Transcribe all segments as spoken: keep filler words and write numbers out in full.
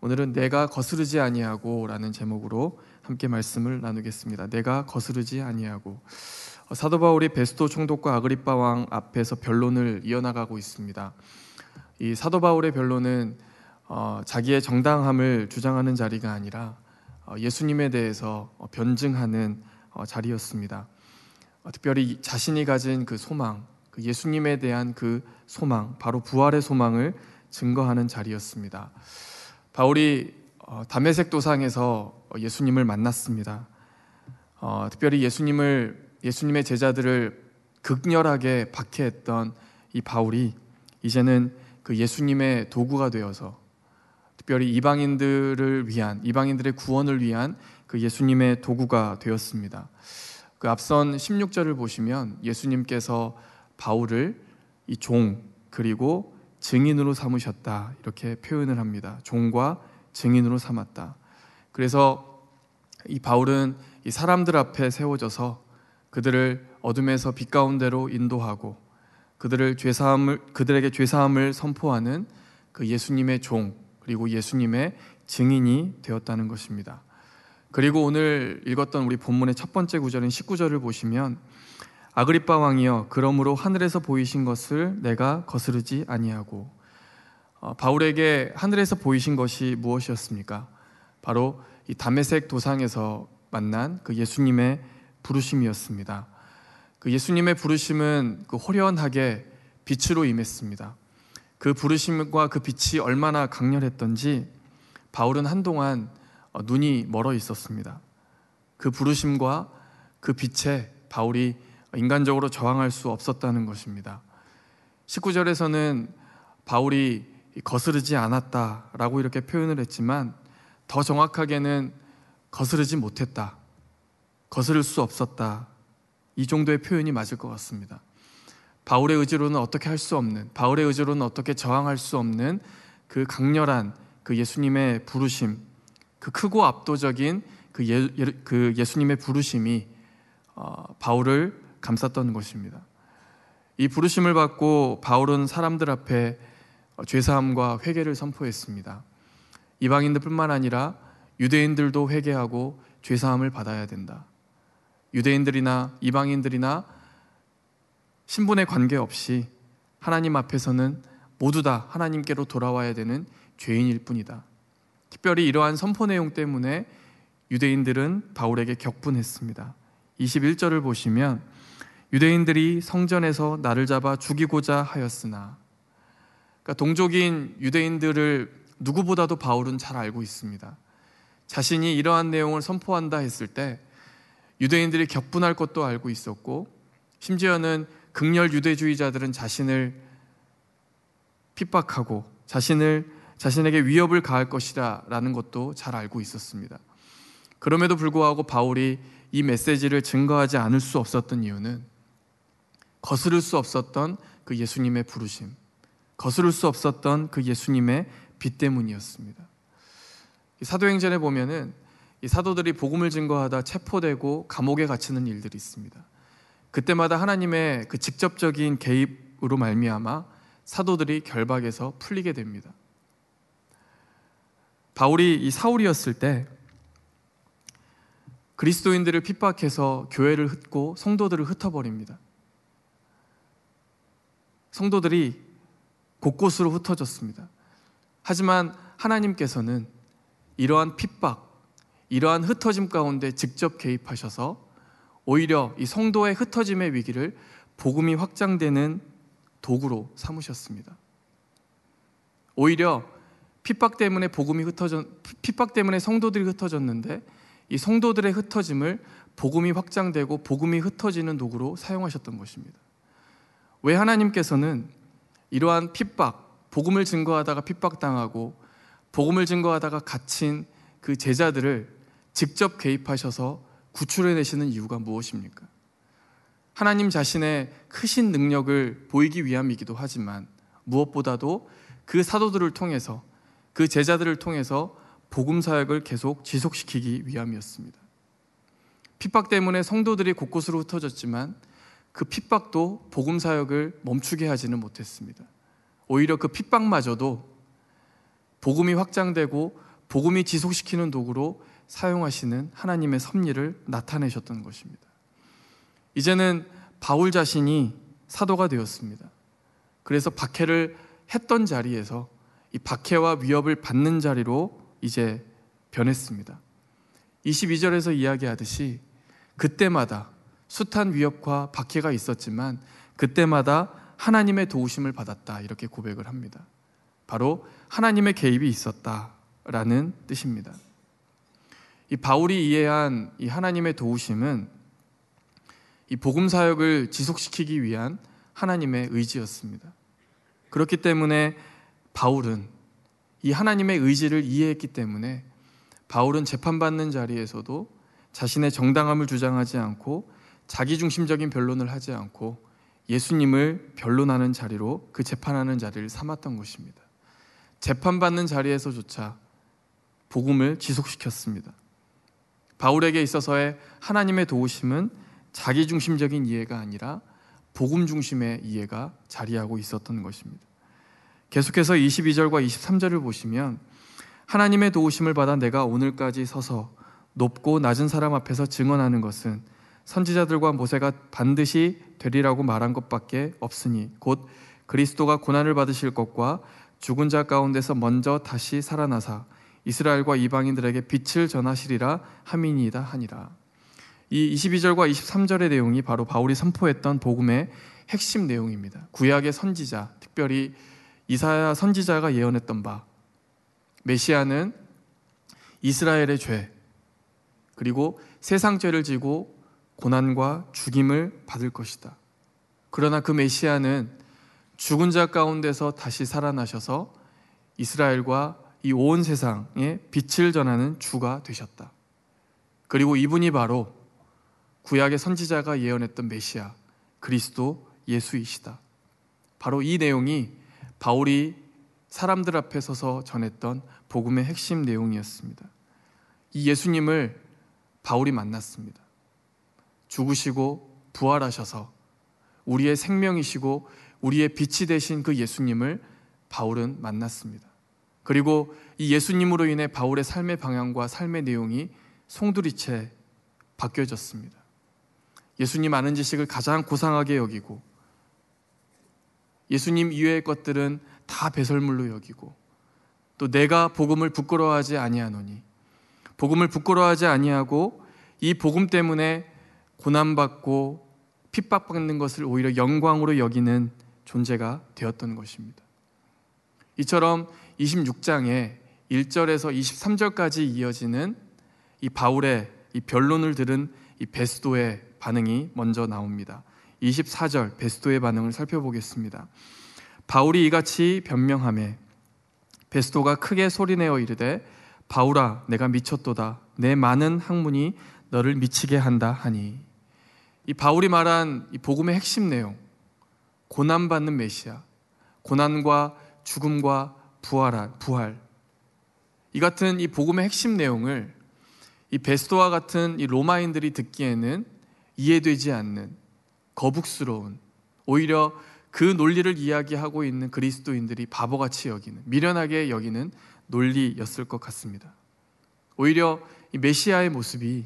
오늘은 내가 거스르지 아니하고 라는 제목으로 함께 말씀을 나누겠습니다. 내가 거스르지 아니하고. 사도 바울이 베스도 총독과 아그리빠 왕 앞에서 변론을 이어나가고 있습니다. 이 사도 바울의 변론은 어, 자기의 정당함을 주장하는 자리가 아니라 어, 예수님에 대해서 어, 변증하는 어, 자리였습니다. 어, 특별히 자신이 가진 그 소망, 그 예수님에 대한 그 소망, 바로 부활의 소망을 증거하는 자리였습니다. 바울이 어, 다메섹 도상에서 예수님을 만났습니다. 어, 특별히 예수님을 예수님의 제자들을 극렬하게 박해했던 이 바울이 이제는 그 예수님의 도구가 되어서 특별히 이방인들을 위한 이방인들의 구원을 위한 그 예수님의 도구가 되었습니다. 그 앞선 십육 절을 보시면 예수님께서 바울을 이 종 그리고 증인으로 삼으셨다 이렇게 표현을 합니다. 종과 증인으로 삼았다. 그래서 이 바울은 이 사람들 앞에 세워져서 그들을 어둠에서 빛 가운데로 인도하고 그들을 죄사함을 그들에게 죄사함을 선포하는 그 예수님의 종 그리고 예수님의 증인이 되었다는 것입니다. 그리고 오늘 읽었던 우리 본문의 첫 번째 구절인 십구 절을 보시면 아그리빠 왕이여 그러므로 하늘에서 보이신 것을 내가 거스르지 아니하고. 어, 바울에게 하늘에서 보이신 것이 무엇이었습니까? 바로 이 다메섹 도상에서 만난 그 예수님의 부르심이었습니다. 그 예수님의 부르심은 그 호련하게 빛으로 임했습니다. 그 부르심과 그 빛이 얼마나 강렬했던지 바울은 한동안 눈이 멀어 있었습니다. 그 부르심과 그 빛에 바울이 인간적으로 저항할 수 없었다는 것입니다. 십구 절에서는 바울이 거스르지 않았다라고 이렇게 표현을 했지만 더 정확하게는 거스르지 못했다, 거스를 수 없었다, 이 정도의 표현이 맞을 것 같습니다. 바울의 의지로는 어떻게 할 수 없는, 바울의 의지로는 어떻게 저항할 수 없는 그 강렬한 그 예수님의 부르심, 그 크고 압도적인 그, 예, 그 예수님의 부르심이 어, 바울을 감쌌던 것입니다. 이 부르심을 받고 바울은 사람들 앞에 죄사함과 회개를 선포했습니다. 이방인들뿐만 아니라 유대인들도 회개하고 죄사함을 받아야 된다. 유대인들이나 이방인들이나 신분에 관계없이 하나님 앞에서는 모두 다 하나님께로 돌아와야 되는 죄인일 뿐이다. 특별히 이러한 선포 내용 때문에 유대인들은 바울에게 격분했습니다. 이십일 절을 보시면 유대인들이 성전에서 나를 잡아 죽이고자 하였으나, 그러니까 동족인 유대인들을 누구보다도 바울은 잘 알고 있습니다. 자신이 이러한 내용을 선포한다 했을 때 유대인들이 격분할 것도 알고 있었고, 심지어는 극렬 유대주의자들은 자신을 핍박하고 자신을, 자신에게 위협을 가할 것이라 라는 것도 잘 알고 있었습니다. 그럼에도 불구하고 바울이 이 메시지를 증거하지 않을 수 없었던 이유는 거스를 수 없었던 그 예수님의 부르심, 거스를 수 없었던 그 예수님의 빛 때문이었습니다. 사도행전에 보면은 이 사도들이 복음을 증거하다 체포되고 감옥에 갇히는 일들이 있습니다. 그때마다 하나님의 그 직접적인 개입으로 말미암아 사도들이 결박에서 풀리게 됩니다. 바울이 이 사울이었을 때 그리스도인들을 핍박해서 교회를 흩고 성도들을 흩어버립니다. 성도들이 곳곳으로 흩어졌습니다. 하지만 하나님께서는 이러한 핍박, 이러한 흩어짐 가운데 직접 개입하셔서 오히려 이 성도의 흩어짐의 위기를 복음이 확장되는 도구로 삼으셨습니다. 오히려 핍박 때문에 복음이 흩어졌, 핍박 때문에 성도들이 흩어졌는데 이 성도들의 흩어짐을 복음이 확장되고 복음이 흩어지는 도구로 사용하셨던 것입니다. 왜 하나님께서는 이러한 핍박, 복음을 증거하다가 핍박당하고 복음을 증거하다가 갇힌 그 제자들을 직접 개입하셔서 구출해내시는 이유가 무엇입니까? 하나님 자신의 크신 능력을 보이기 위함이기도 하지만 무엇보다도 그 사도들을 통해서, 그 제자들을 통해서 복음 사역을 계속 지속시키기 위함이었습니다. 핍박 때문에 성도들이 곳곳으로 흩어졌지만 그 핍박도 복음 사역을 멈추게 하지는 못했습니다. 오히려 그 핍박마저도 복음이 확장되고 복음이 지속시키는 도구로 사용하시는 하나님의 섭리를 나타내셨던 것입니다. 이제는 바울 자신이 사도가 되었습니다. 그래서 박해를 했던 자리에서 이 박해와 위협을 받는 자리로 이제 변했습니다. 이십이 절에서 이야기하듯이 그때마다 숱한 위협과 박해가 있었지만 그때마다 하나님의 도우심을 받았다, 이렇게 고백을 합니다. 바로 하나님의 개입이 있었다라는 뜻입니다. 이 바울이 이해한 이 하나님의 도우심은 이 복음 사역을 지속시키기 위한 하나님의 의지였습니다. 그렇기 때문에 바울은 이 하나님의 의지를 이해했기 때문에 바울은 재판받는 자리에서도 자신의 정당함을 주장하지 않고 자기중심적인 변론을 하지 않고 예수님을 변론하는 자리로 그 재판하는 자리를 삼았던 것입니다. 재판받는 자리에서조차 복음을 지속시켰습니다. 바울에게 있어서의 하나님의 도우심은 자기중심적인 이해가 아니라 복음 중심의 이해가 자리하고 있었던 것입니다. 계속해서 이십이 절과 이십삼 절을 보시면 하나님의 도우심을 받아 내가 오늘까지 서서 높고 낮은 사람 앞에서 증언하는 것은 선지자들과 모세가 반드시 되리라고 말한 것밖에 없으니 곧 그리스도가 고난을 받으실 것과 죽은 자 가운데서 먼저 다시 살아나사 이스라엘과 이방인들에게 빛을 전하시리라 함이니이다 하니라. 이 이십이 절과 이십삼 절의 내용이 바로 바울이 선포했던 복음의 핵심 내용입니다. 구약의 선지자, 특별히 이사야 선지자가 예언했던 바, 메시아는 이스라엘의 죄 그리고 세상 죄를 지고 고난과 죽임을 받을 것이다. 그러나 그 메시아는 죽은 자 가운데서 다시 살아나셔서 이스라엘과 이 온 세상에 빛을 전하는 주가 되셨다. 그리고 이분이 바로 구약의 선지자가 예언했던 메시아 그리스도 예수이시다. 바로 이 내용이 바울이 사람들 앞에 서서 전했던 복음의 핵심 내용이었습니다. 이 예수님을 바울이 만났습니다. 죽으시고 부활하셔서 우리의 생명이시고 우리의 빛이 되신 그 예수님을 바울은 만났습니다. 그리고 이 예수님으로 인해 바울의 삶의 방향과 삶의 내용이 송두리째 바뀌어졌습니다. 예수님 아는 지식을 가장 고상하게 여기고 예수님 이외의 것들은 다 배설물로 여기고 또 내가 복음을 부끄러워하지 아니하노니 복음을 부끄러워하지 아니하고 이 복음 때문에 고난받고 핍박받는 것을 오히려 영광으로 여기는 존재가 되었던 것입니다. 이처럼 이십육 장에 일 절에서 이십삼 절까지 이어지는 이 바울의 이 변론을 들은 이 베스도의 반응이 먼저 나옵니다. 이십사 절 베스도의 반응을 살펴보겠습니다. 바울이 이같이 변명하매 베스도가 크게 소리내어 이르되 바울아 내가 미쳤도다. 내 많은 학문이 너를 미치게 한다 하니. 이 바울이 말한 이 복음의 핵심 내용, 고난받는 메시아, 고난과 죽음과 부활, 부활, 이 같은 이 복음의 핵심 내용을 이 베스도와 같은 이 로마인들이 듣기에는 이해되지 않는 거북스러운, 오히려 그 논리를 이야기하고 있는 그리스도인들이 바보같이 여기는, 미련하게 여기는 논리였을 것 같습니다. 오히려 이 메시아의 모습이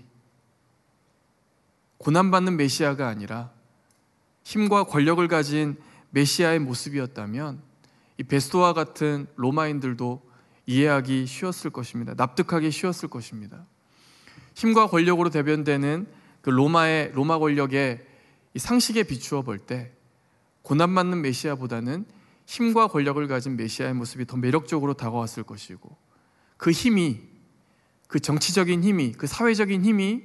고난받는 메시아가 아니라 힘과 권력을 가진 메시아의 모습이었다면 이 베스도와 같은 로마인들도 이해하기 쉬웠을 것입니다. 납득하기 쉬웠을 것입니다. 힘과 권력으로 대변되는 그 로마의 로마 권력의 이 상식에 비추어 볼 때 고난받는 메시아보다는 힘과 권력을 가진 메시아의 모습이 더 매력적으로 다가왔을 것이고, 그 힘이, 그 정치적인 힘이, 그 사회적인 힘이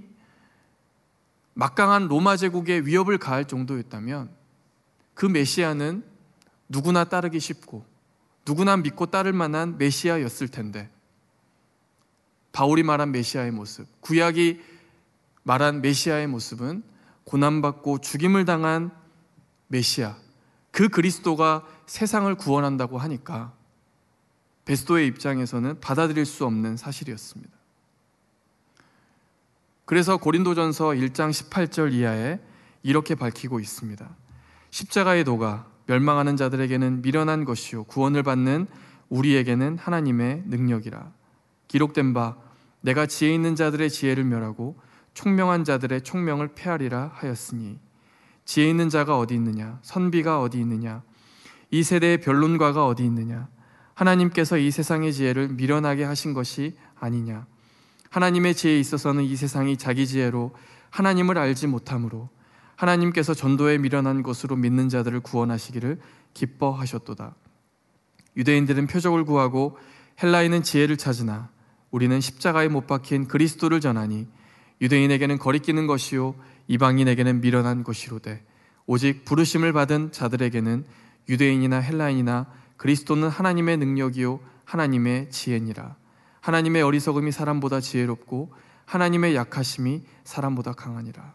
막강한 로마 제국에 위협을 가할 정도였다면 그 메시아는 누구나 따르기 쉽고 누구나 믿고 따를 만한 메시아였을 텐데, 바울이 말한 메시아의 모습, 구약이 말한 메시아의 모습은 고난받고 죽임을 당한 메시아, 그 그리스도가 세상을 구원한다고 하니까 베스도의 입장에서는 받아들일 수 없는 사실이었습니다. 그래서 고린도전서 일 장 십팔 절 이하에 이렇게 밝히고 있습니다. 십자가의 도가 멸망하는 자들에게는 미련한 것이요 구원을 받는 우리에게는 하나님의 능력이라. 기록된 바 내가 지혜 있는 자들의 지혜를 멸하고 총명한 자들의 총명을 폐하리라 하였으니 지혜 있는 자가 어디 있느냐? 선비가 어디 있느냐? 이 세대의 변론가가 어디 있느냐? 하나님께서 이 세상의 지혜를 미련하게 하신 것이 아니냐? 하나님의 지혜에 있어서는 이 세상이 자기 지혜로 하나님을 알지 못하므로 하나님께서 전도에 미련한 것으로 믿는 자들을 구원하시기를 기뻐하셨도다. 유대인들은 표적을 구하고 헬라인은 지혜를 찾으나 우리는 십자가에 못 박힌 그리스도를 전하니 유대인에게는 거리끼는 것이요 이방인에게는 미련한 것이로되 오직 부르심을 받은 자들에게는 유대인이나 헬라인이나 그리스도는 하나님의 능력이요 하나님의 지혜니라. 하나님의 어리석음이 사람보다 지혜롭고 하나님의 약하심이 사람보다 강하니라.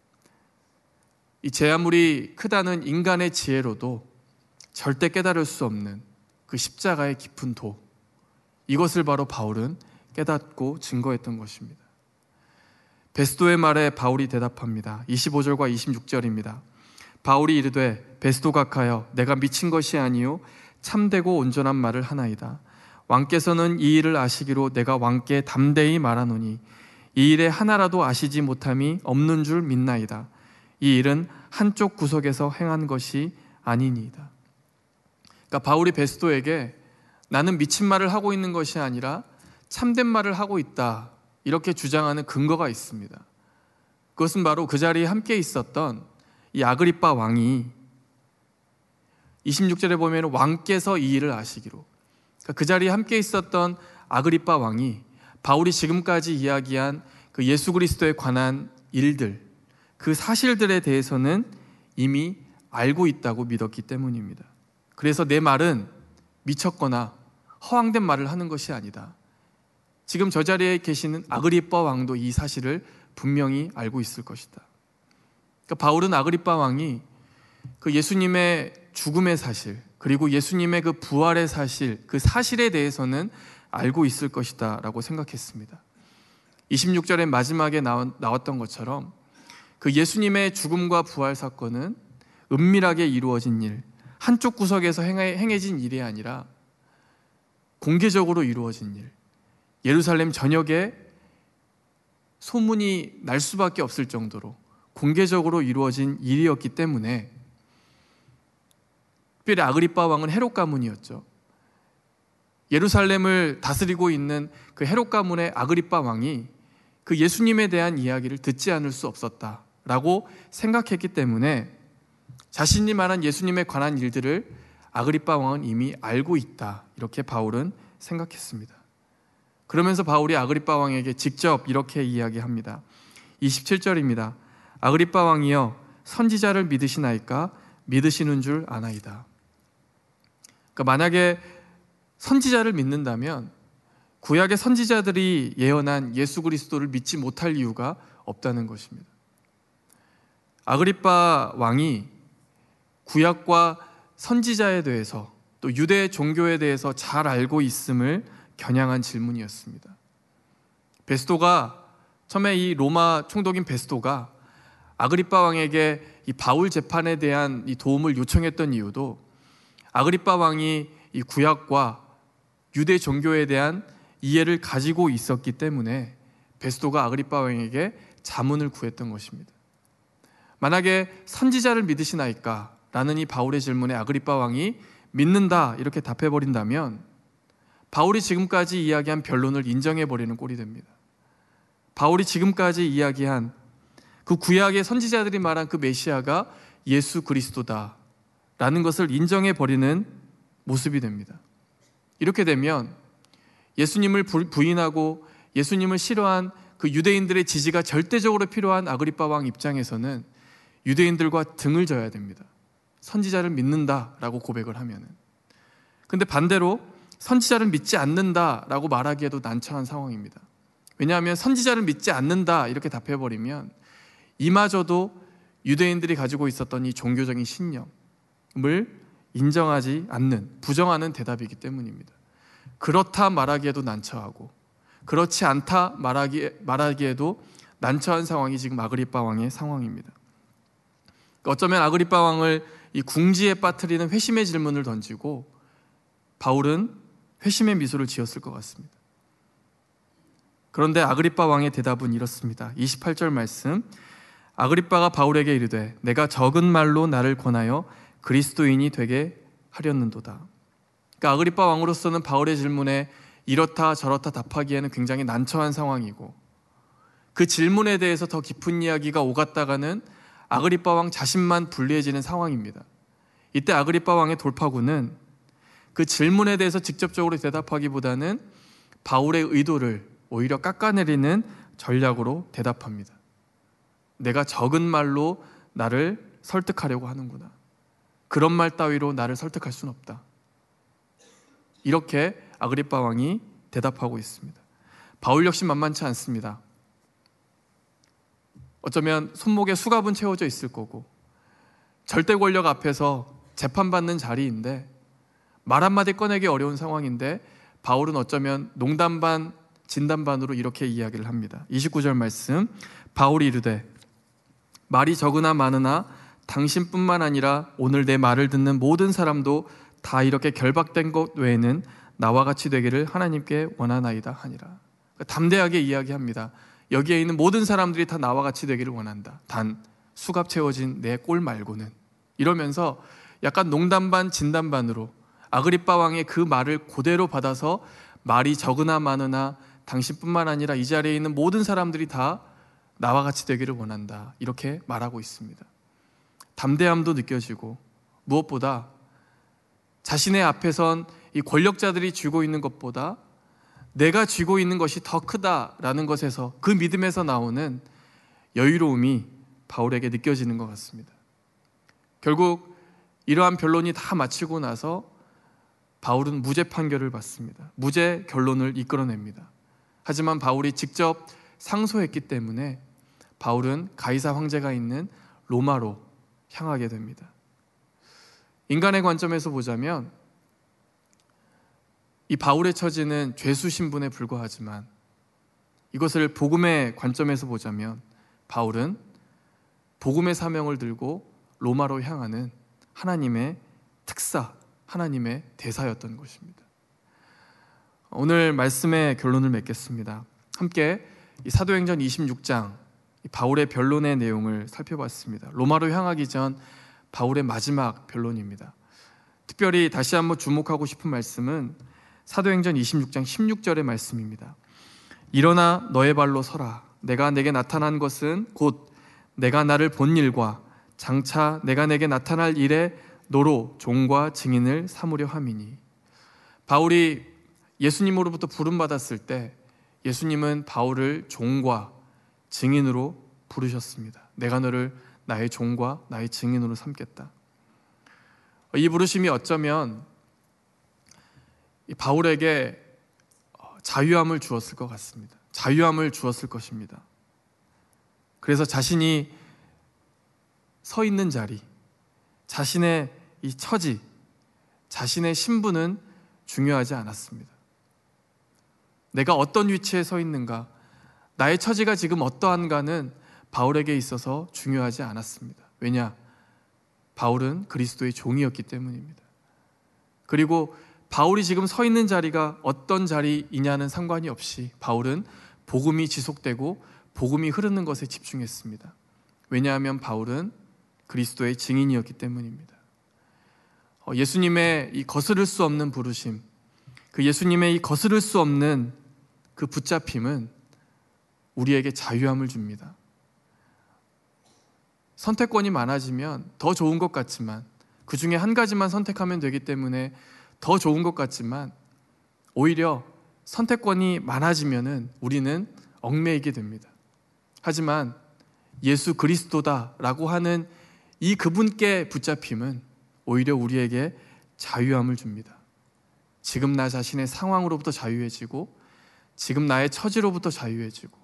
이 제 아무리 크다는 인간의 지혜로도 절대 깨달을 수 없는 그 십자가의 깊은 도, 이것을 바로 바울은 깨닫고 증거했던 것입니다. 베스도의 말에 바울이 대답합니다. 이십오 절과 이십육 절입니다. 바울이 이르되 베스도 각하여 내가 미친 것이 아니요 참되고 온전한 말을 하나이다. 왕께서는 이 일을 아시기로 내가 왕께 담대히 말하노니 이 일에 하나라도 아시지 못함이 없는 줄 믿나이다. 이 일은 한쪽 구석에서 행한 것이 아니니이다. 그러니까 바울이 베스도에게 나는 미친 말을 하고 있는 것이 아니라 참된 말을 하고 있다, 이렇게 주장하는 근거가 있습니다. 그것은 바로 그 자리에 함께 있었던 이 아그리빠 왕이 이십육 절에 보면 왕께서 이 일을 아시기로, 그러니까 그 자리에 함께 있었던 아그리빠 왕이 바울이 지금까지 이야기한 그 예수 그리스도에 관한 일들, 그 사실들에 대해서는 이미 알고 있다고 믿었기 때문입니다. 그래서 내 말은 미쳤거나 허황된 말을 하는 것이 아니다. 지금 저 자리에 계시는 아그리빠 왕도 이 사실을 분명히 알고 있을 것이다. 그러니까 바울은 아그리빠 왕이 그 예수님의 죽음의 사실, 그리고 예수님의 그 부활의 사실, 그 사실에 대해서는 알고 있을 것이다 라고 생각했습니다. 이십육 절의 마지막에 나왔던 것처럼 그 예수님의 죽음과 부활 사건은 은밀하게 이루어진 일, 한쪽 구석에서 행해진 일이 아니라 공개적으로 이루어진 일, 예루살렘 전역에 소문이 날 수밖에 없을 정도로 공개적으로 이루어진 일이었기 때문에, 특별히 아그리빠 왕은 헤롯 가문이었죠. 예루살렘을 다스리고 있는 그 헤롯 가문의 아그리빠 왕이 그 예수님에 대한 이야기를 듣지 않을 수 없었다라고 생각했기 때문에 자신이 말한 예수님에 관한 일들을 아그리빠 왕은 이미 알고 있다, 이렇게 바울은 생각했습니다. 그러면서 바울이 아그리빠 왕에게 직접 이렇게 이야기합니다. 이십칠 절입니다. 아그리빠 왕이여 선지자를 믿으시나이까? 믿으시는 줄 아나이다. 그러니까 만약에 선지자를 믿는다면 구약의 선지자들이 예언한 예수 그리스도를 믿지 못할 이유가 없다는 것입니다. 아그리빠 왕이 구약과 선지자에 대해서 또 유대 종교에 대해서 잘 알고 있음을 겨냥한 질문이었습니다. 베스도가 처음에 이 로마 총독인 베스도가 아그리빠 왕에게 이 바울 재판에 대한 이 도움을 요청했던 이유도 아그리빠 왕이 이 구약과 유대 종교에 대한 이해를 가지고 있었기 때문에 베스도가 아그리빠 왕에게 자문을 구했던 것입니다. 만약에 선지자를 믿으시나이까? 라는 이 바울의 질문에 아그리빠 왕이 믿는다, 이렇게 답해버린다면 바울이 지금까지 이야기한 변론을 인정해버리는 꼴이 됩니다. 바울이 지금까지 이야기한 그 구약의 선지자들이 말한 그 메시아가 예수 그리스도다 라는 것을 인정해버리는 모습이 됩니다. 이렇게 되면 예수님을 부인하고 예수님을 싫어한 그 유대인들의 지지가 절대적으로 필요한 아그리빠 왕 입장에서는 유대인들과 등을 져야 됩니다. 선지자를 믿는다라고 고백을 하면은. 근데 반대로 선지자를 믿지 않는다라고 말하기에도 난처한 상황입니다. 왜냐하면 선지자를 믿지 않는다 이렇게 답해버리면 이마저도 유대인들이 가지고 있었던 이 종교적인 신념을 인정하지 않는, 부정하는 대답이기 때문입니다. 그렇다 말하기에도 난처하고 그렇지 않다 말하기, 말하기에도 난처한 상황이 지금 아그리빠 왕의 상황입니다. 어쩌면 아그리빠 왕을 이 궁지에 빠뜨리는 회심의 질문을 던지고 바울은 회심의 미소를 지었을 것 같습니다. 그런데 아그리빠 왕의 대답은 이렇습니다. 이십팔 절 말씀, 아그리빠가 바울에게 이르되 내가 적은 말로 나를 권하여 그리스도인이 되게 하렸는도다. 그러니까 아그리빠 왕으로서는 바울의 질문에 이렇다 저렇다 답하기에는 굉장히 난처한 상황이고, 그 질문에 대해서 더 깊은 이야기가 오갔다가는 아그리빠 왕 자신만 불리해지는 상황입니다. 이때 아그리빠 왕의 돌파구는 그 질문에 대해서 직접적으로 대답하기보다는 바울의 의도를 오히려 깎아내리는 전략으로 대답합니다. 내가 적은 말로 나를 설득하려고 하는구나. 그런 말 따위로 나를 설득할 수는 없다. 이렇게 아그리빠 왕이 대답하고 있습니다. 바울 역시 만만치 않습니다. 어쩌면 손목에 수갑은 채워져 있을 거고, 절대 권력 앞에서 재판받는 자리인데 말 한마디 꺼내기 어려운 상황인데, 바울은 어쩌면 농담 반 진담 반으로 이렇게 이야기를 합니다. 이십구 절 말씀, 바울이 이르되 말이 적으나 많으나 당신뿐만 아니라 오늘 내 말을 듣는 모든 사람도 다 이렇게 결박된 것 외에는 나와 같이 되기를 하나님께 원하나이다 하니라. 담대하게 이야기합니다. 여기에 있는 모든 사람들이 다 나와 같이 되기를 원한다. 단 수갑 채워진 내 꼴 말고는. 이러면서 약간 농담 반 진담 반으로 아그리빠 왕의 그 말을 그대로 받아서 말이 적으나 많으나 당신뿐만 아니라 이 자리에 있는 모든 사람들이 다 나와 같이 되기를 원한다. 이렇게 말하고 있습니다. 담대함도 느껴지고, 무엇보다 자신의 앞에 선 이 권력자들이 쥐고 있는 것보다 내가 쥐고 있는 것이 더 크다라는 것에서, 그 믿음에서 나오는 여유로움이 바울에게 느껴지는 것 같습니다. 결국 이러한 변론이 다 마치고 나서 바울은 무죄 판결을 받습니다. 무죄 결론을 이끌어냅니다. 하지만 바울이 직접 상소했기 때문에 바울은 가이사 황제가 있는 로마로 향하게 됩니다. 인간의 관점에서 보자면 이 바울의 처지는 죄수 신분에 불과하지만, 이것을 복음의 관점에서 보자면 바울은 복음의 사명을 들고 로마로 향하는 하나님의 특사, 하나님의 대사였던 것입니다. 오늘 말씀의 결론을 맺겠습니다. 함께 이 사도행전 이십육 장 바울의 변론의 내용을 살펴봤습니다. 로마로 향하기 전 바울의 마지막 변론입니다. 특별히 다시 한번 주목하고 싶은 말씀은 사도행전 이십육 장 십육 절의 말씀입니다. 일어나 너의 발로 서라. 내가 내게 나타난 것은 곧 내가 나를 본 일과 장차 내가 내게 나타날 일에 너로 종과 증인을 삼으려 함이니. 바울이 예수님으로부터 부름받았을 때 예수님은 바울을 종과 증인으로 부르셨습니다. 내가 너를 나의 종과 나의 증인으로 삼겠다. 이 부르심이 어쩌면 바울에게 자유함을 주었을 것 같습니다. 자유함을 주었을 것입니다. 그래서 자신이 서 있는 자리, 자신의 이 처지, 자신의 신분은 중요하지 않았습니다. 내가 어떤 위치에 서 있는가, 나의 처지가 지금 어떠한가는 바울에게 있어서 중요하지 않았습니다. 왜냐? 바울은 그리스도의 종이었기 때문입니다. 그리고 바울이 지금 서 있는 자리가 어떤 자리이냐는 상관이 없이 바울은 복음이 지속되고 복음이 흐르는 것에 집중했습니다. 왜냐하면 바울은 그리스도의 증인이었기 때문입니다. 예수님의 이 거스를 수 없는 부르심, 그 예수님의 이 거스를 수 없는 그 붙잡힘은 우리에게 자유함을 줍니다. 선택권이 많아지면 더 좋은 것 같지만, 그 중에 한 가지만 선택하면 되기 때문에 더 좋은 것 같지만, 오히려 선택권이 많아지면은 우리는 얽매이게 됩니다. 하지만 예수 그리스도다라고 하는 이 그분께 붙잡힘은 오히려 우리에게 자유함을 줍니다. 지금 나 자신의 상황으로부터 자유해지고, 지금 나의 처지로부터 자유해지고,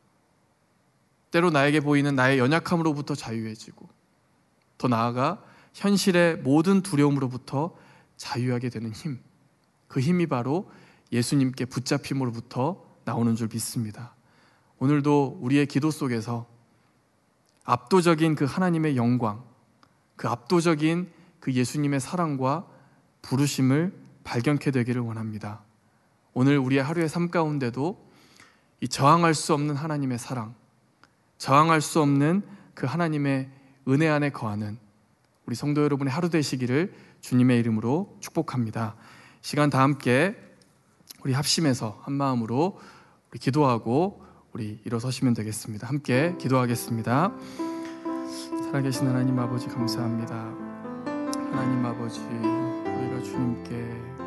때로 나에게 보이는 나의 연약함으로부터 자유해지고, 더 나아가 현실의 모든 두려움으로부터 자유하게 되는 힘, 그 힘이 바로 예수님께 붙잡힘으로부터 나오는 줄 믿습니다. 오늘도 우리의 기도 속에서 압도적인 그 하나님의 영광, 그 압도적인 그 예수님의 사랑과 부르심을 발견케 되기를 원합니다. 오늘 우리의 하루의 삶 가운데도 이 저항할 수 없는 하나님의 사랑, 저항할 수 없는 그 하나님의 은혜 안에 거하는 우리 성도 여러분의 하루 되시기를 주님의 이름으로 축복합니다. 시간 다 함께 우리 합심해서 한 마음으로 우리 기도하고 우리 일어서시면 되겠습니다. 함께 기도하겠습니다. 살아계신 하나님 아버지 감사합니다. 하나님 아버지, 우리가 주님께